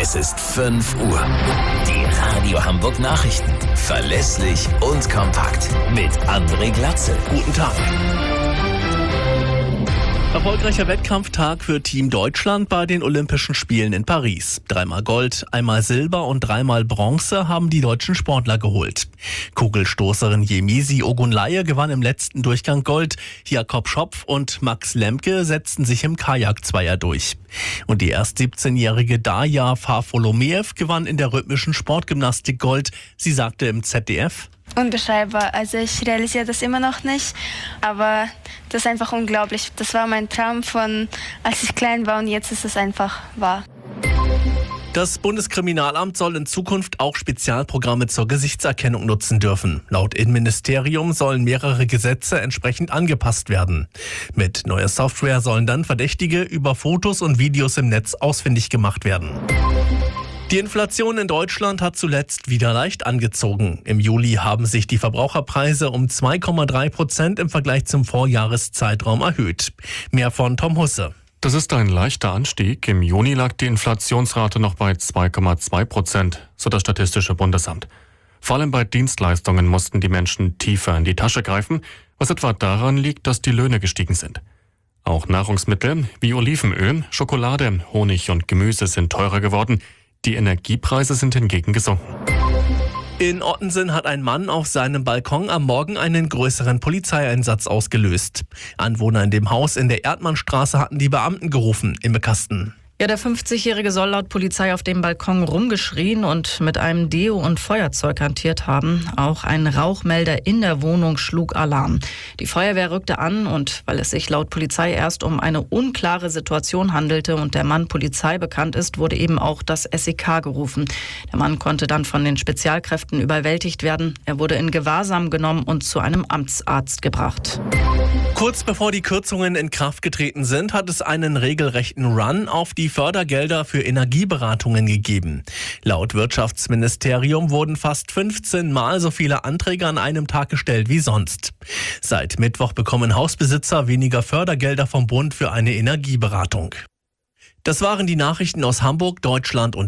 Es ist 5 Uhr. Die Radio Hamburg Nachrichten. Verlässlich und kompakt. Mit André Glatzel. Guten Tag. Erfolgreicher Wettkampftag für Team Deutschland bei den Olympischen Spielen in Paris. 3-mal Gold, 1-mal Silber und 3-mal Bronze haben die deutschen Sportler geholt. Kugelstoßerin Yemisi Ogunlaye gewann im letzten Durchgang Gold. Jakob Schopf und Max Lemke setzten sich im Kajak-Zweier durch. Und die erst 17-jährige Darja Farfolomeev gewann in der rhythmischen Sportgymnastik Gold. Sie sagte im ZDF: Unbeschreibbar. Also ich realisiere das immer noch nicht, aber das ist einfach unglaublich. Das war mein Traum von, als ich klein war, und jetzt ist es einfach wahr. Das Bundeskriminalamt soll in Zukunft auch Spezialprogramme zur Gesichtserkennung nutzen dürfen. Laut Innenministerium sollen mehrere Gesetze entsprechend angepasst werden. Mit neuer Software sollen dann Verdächtige über Fotos und Videos im Netz ausfindig gemacht werden. Die Inflation in Deutschland hat zuletzt wieder leicht angezogen. Im Juli haben sich die Verbraucherpreise um 2,3% im Vergleich zum Vorjahreszeitraum erhöht. Mehr von Tom Husse. Das ist ein leichter Anstieg. Im Juni lag die Inflationsrate noch bei 2,2%, so das Statistische Bundesamt. Vor allem bei Dienstleistungen mussten die Menschen tiefer in die Tasche greifen, was etwa daran liegt, dass die Löhne gestiegen sind. Auch Nahrungsmittel wie Olivenöl, Schokolade, Honig und Gemüse sind teurer geworden. Die Energiepreise sind hingegen gesunken. In Ottensen hat ein Mann auf seinem Balkon am Morgen einen größeren Polizeieinsatz ausgelöst. Anwohner in dem Haus in der Erdmannstraße hatten die Beamten gerufen, Imme Kasten. Ja, der 50-Jährige soll laut Polizei auf dem Balkon rumgeschrien und mit einem Deo und Feuerzeug hantiert haben. Auch ein Rauchmelder in der Wohnung schlug Alarm. Die Feuerwehr rückte an und weil es sich laut Polizei erst um eine unklare Situation handelte und der Mann Polizei bekannt ist, wurde eben auch das SEK gerufen. Der Mann konnte dann von den Spezialkräften überwältigt werden. Er wurde in Gewahrsam genommen und zu einem Amtsarzt gebracht. Kurz bevor die Kürzungen in Kraft getreten sind, hat es einen regelrechten Run auf die Fördergelder für Energieberatungen gegeben. Laut Wirtschaftsministerium wurden fast 15 Mal so viele Anträge an einem Tag gestellt wie sonst. Seit Mittwoch bekommen Hausbesitzer weniger Fördergelder vom Bund für eine Energieberatung. Das waren die Nachrichten aus Hamburg, Deutschland und